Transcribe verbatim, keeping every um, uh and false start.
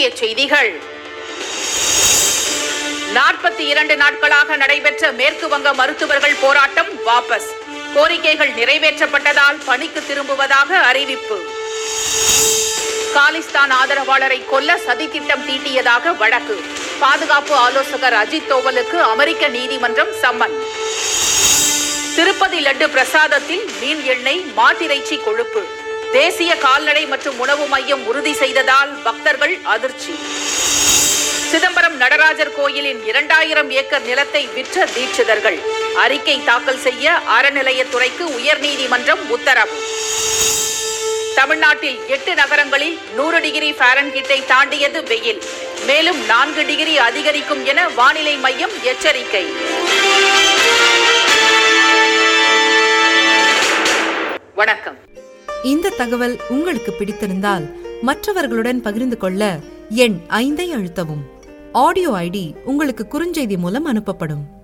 முக்கிய செய்திகள். நாற்பத்தி இரண்டு நாட்களாக நடைபெற்ற மேற்கு வங்க மருத்துவர்கள் போராட்டம் வாபஸ். கோரிக்கைகள் நிறைவேற்றப்பட்டதால் பணிக்கு திரும்புவதாக அறிவிப்பு. காலிஸ்தான் ஆதரவாளரை கொல்ல சதித்திட்டம் தீட்டியதாக வழக்கு. பாதுகாப்பு ஆலோசகர் அஜித் தோவலுக்கு அமெரிக்க நீதிமன்றம் சம்மன். திருப்பதி லட்டு பிரசாதத்தில் மீன் எண்ணெய், மாட்டிறைச்சி கொழுப்பு. தேசிய கால்நடை மற்றும் உணவு மையம் உறுதி செய்ததால் பக்தர்கள் அதிர்ச்சி. சிதம்பரம் நடராஜர் கோயிலின் இரண்டாயிரம் ஏக்கர் நிலத்தை விற்ற தீட்சிதர்கள் அறிக்கை தாக்கல் செய்ய அறநிலையத்துறைக்கு உயர்நீதிமன்றம் உத்தரவு. தமிழ்நாட்டில் எட்டு நகரங்களில் நூறு டிகிரி ஃபாரன்ஹீட்டை தாண்டியது வெயில். மேலும் நான்கு டிகிரி அதிகரிக்கும் என வானிலை மையம் எச்சரிக்கை. வணக்கம். இந்த தகவல் உங்களுக்கு பிடித்திருந்தால் மற்றவர்களுடன் பகிர்ந்து கொள்ள எண் ஐந்தை அழுத்தவும். ஆடியோ ஐடி உங்களுக்கு குறுஞ்செய்தி மூலம் அனுப்பப்படும்.